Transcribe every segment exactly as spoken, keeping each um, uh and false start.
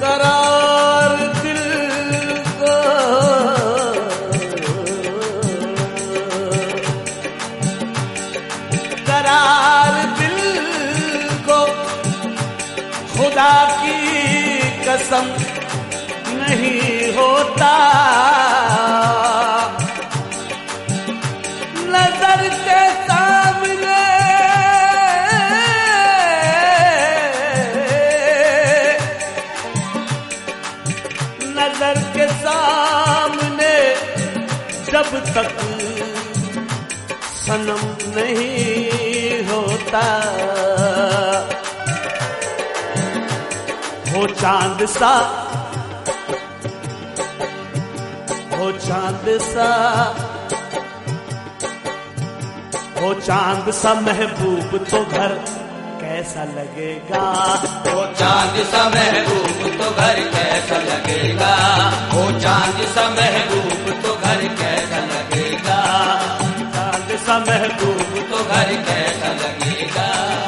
करार दिल को करार दिल को खुदा की कसम नहीं होता। नजर के सामने नजर के सामने जब तक सनम नहीं होता, हो चांद सा हो चांद सा हो चांद सा महबूब तो घर कैसा लगेगा। हो चांद सा महबूब तो घर कैसा लगेगा। हो चांद सा महबूब तो घर कैसा लगेगा। चांद सा महबूब तो घर कैसा लगेगा।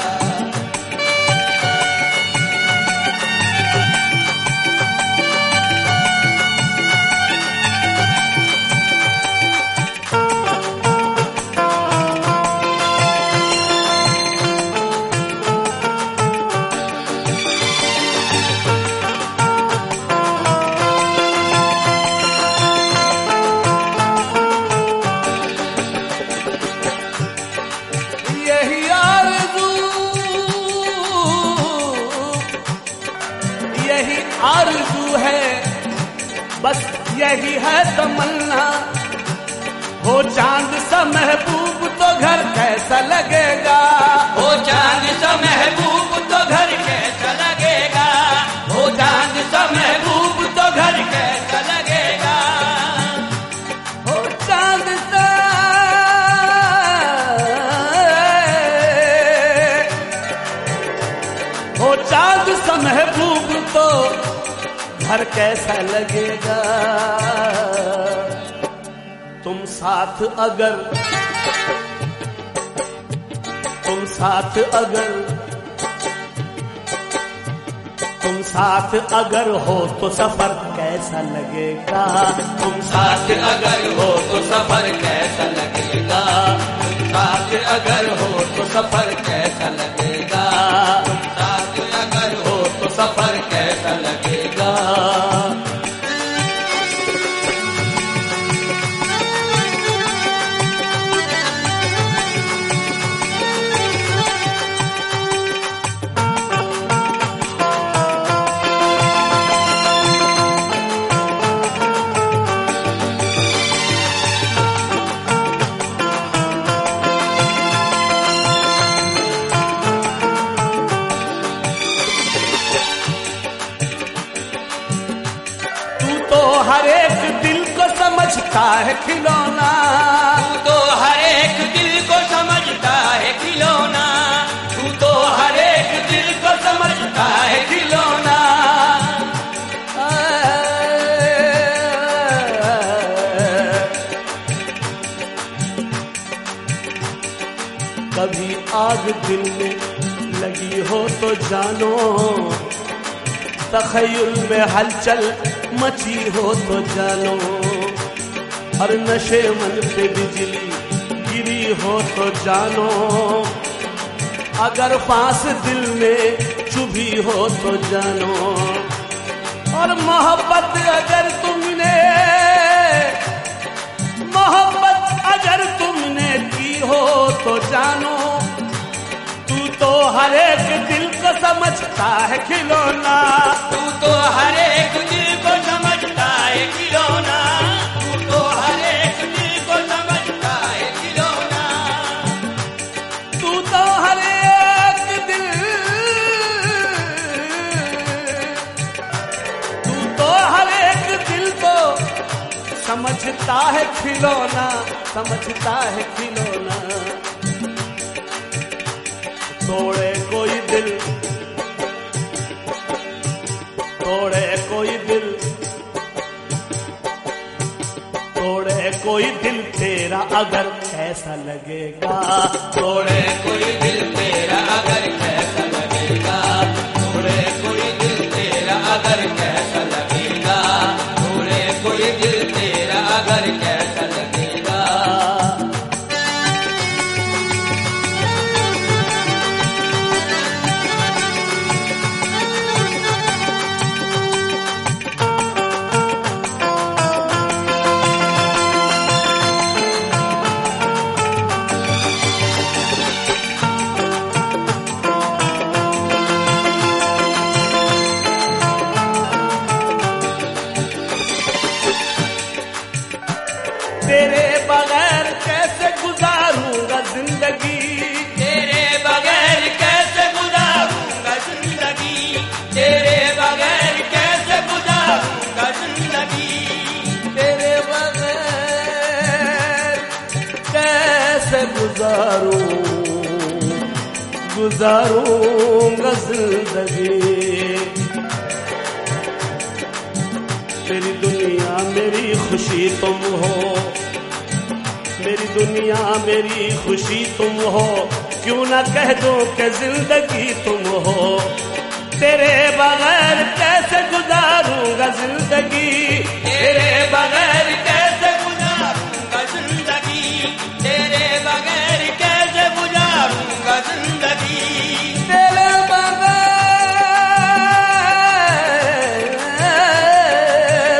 आरज़ू है बस यही है तमन्ना, हो चांद सा महबूब तो घर कैसा लगेगा। हो चांद सा महबूब तो घर कैसा लगेगा। हो चांद सा महबूब तो घर कैसा लगेगा। हो चांद सा हो चांद सा महबूब तो घर कैसा लगेगा। तुम साथ अगर तुम साथ अगर तुम साथ अगर हो तो सफर कैसा लगेगा। तुम साथ अगर हो तो सफर कैसा लगेगा। तुम साथ अगर हो तो सफर कैसा लगेगा। तुम साथ अगर हो तो सफर कैसा लगेगा। हर एक दिल को समझता है खिलौना। तू तो हर एक दिल को समझता है खिलौना। तू तो हर एक दिल को समझता है खिलौना। कभी आग दिल में लगी हो तो जानो, तखय्युल में हलचल मची हो तो जानो, हर नशे मन पे बिजली गिरी हो तो जानो, अगर फांस दिल में चुभी हो तो जानो, और मोहब्बत अगर तुमने मोहब्बत अगर तुमने की हो तो जानो, तू तो हर एक दिल को समझता है खिलौना। तू तो हर एक दिल को समझता है खिलौना। तू तो हर एक दिल को समझता है खिलौना। तू तो हर एक दिल तू तो हर एक दिल को समझता है खिलौना, समझता है खिलौना। तोड़े कोई दिल तोड़े कोई दिल तोड़े कोई दिल तेरा अगर कैसा लगेगा। तोड़े कोई दिल तेरा अगर कैसा लगेगा। तोड़े कोई दिल तेरा अगर कैसा गुजारूं गुजारूंगा जिंदगी। मेरी दुनिया मेरी खुशी तुम हो, मेरी दुनिया मेरी खुशी तुम हो, क्यों ना कह दो कि जिंदगी तुम हो। तेरे बगैर कैसे गुजारूंगा जिंदगी, तेरे बगैर कैसे गुजारूंगा जिंदगी, तेरे बगैर कैसे गुजारूंगा जिंदगी। तेरे बगैर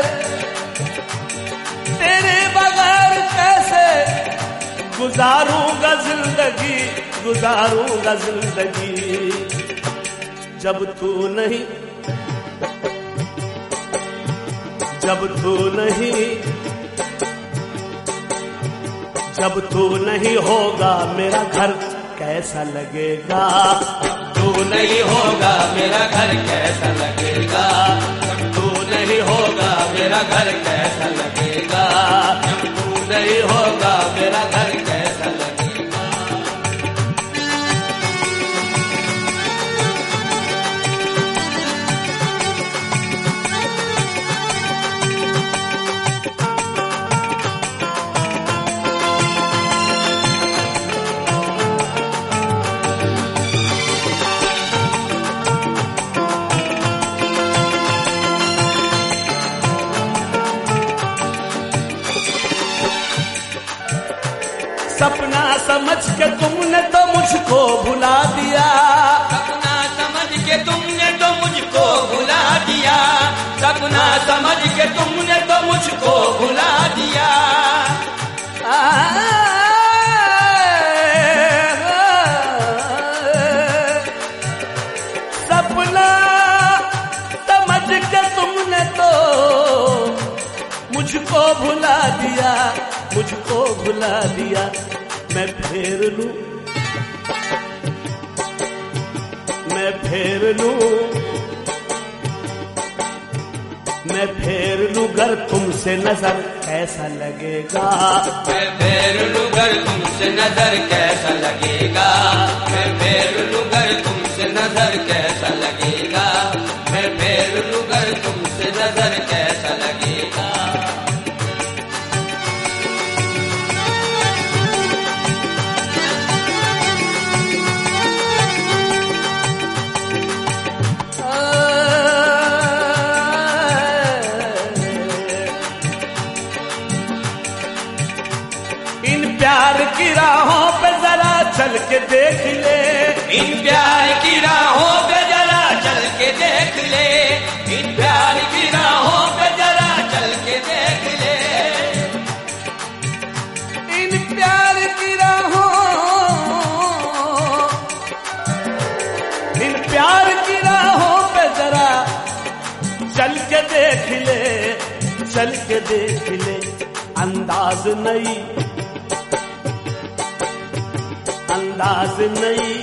तेरे बगैर कैसे गुजारूंगा जिंदगी, गुजारूंगा जिंदगी। जब तू नहीं, जब तू नहीं, जब तू नहीं होगा मेरा घर कैसा लगेगा। तू नहीं होगा मेरा घर कैसा लगेगा, तू नहीं होगा मेरा घर कैसा लगेगा, तू नहीं होगा मेरा घर कैसा लगेगा। सपना समझ के तुमने तो मुझको भुला दिया, सपना समझ के तुमने तो मुझको भुला दिया, सपना समझ के तुमने तो मुझको भुला दिया। सपना समझ के तुमने तो मुझको भुला दिया, मुझको भुला दिया। मैं फेर लूं, मैं फेर लूं, मैं फेर लूं घर तुमसे नजर कैसा लगेगा। मैं फेर लूं घर तुमसे नजर कैसा लगेगा, मैं फेर लूं घर तुमसे नजर कैसा लगेगा, मैं फेर लूं घर तुमसे नजर कैसा लगेगा। प्यार की राहों पे जरा चल के देख ले, इन प्यार की राहों पे जरा चल के देख ले, इन प्यार की राहों पे जरा चल के देख ले, इन प्यार की राहों, इन प्यार की राहों पे जरा चल के देख ले, चल के देख ले। अंदाज नहीं, अंदाज नहीं,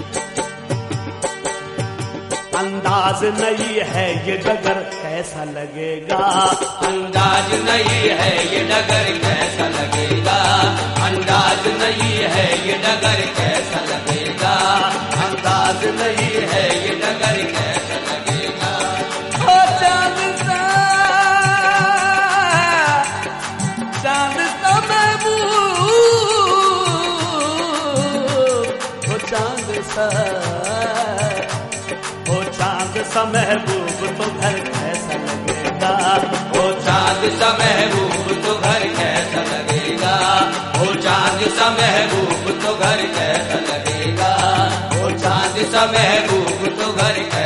अंदाज नहीं है ये डगर कैसा लगेगा। अंदाज नहीं है ये डगर कैसा लगेगा, अंदाज नहीं है ये डगर कैसा लगेगा, अंदाज नहीं है ये डगर कैसा लगेगा। ओ चांद सा, चांद सा महबूब, ओ चांद सा, ओ चांद सा महबूब तो घर कैसा लगेगा। ओ चांद सा महबूब तो घर कैसा लगेगा, ओ चांद सा महबूब तो घर कैसा लगेगा, ओ चांद सा महबूब तो घर